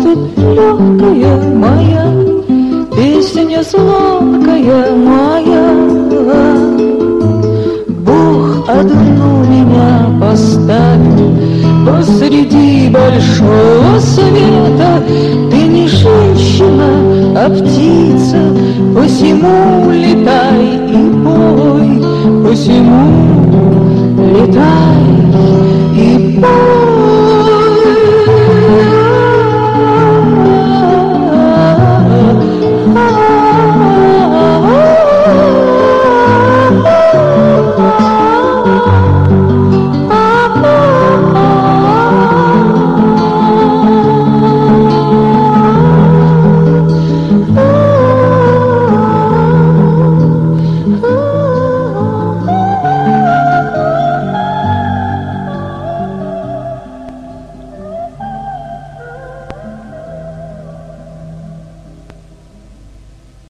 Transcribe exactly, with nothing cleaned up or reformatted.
Поступь, легкая моя, песня звонкая моя. Бог одну меня поставил посреди большого света. Ты не женщина, а птица, посему летай и пой, посему летай.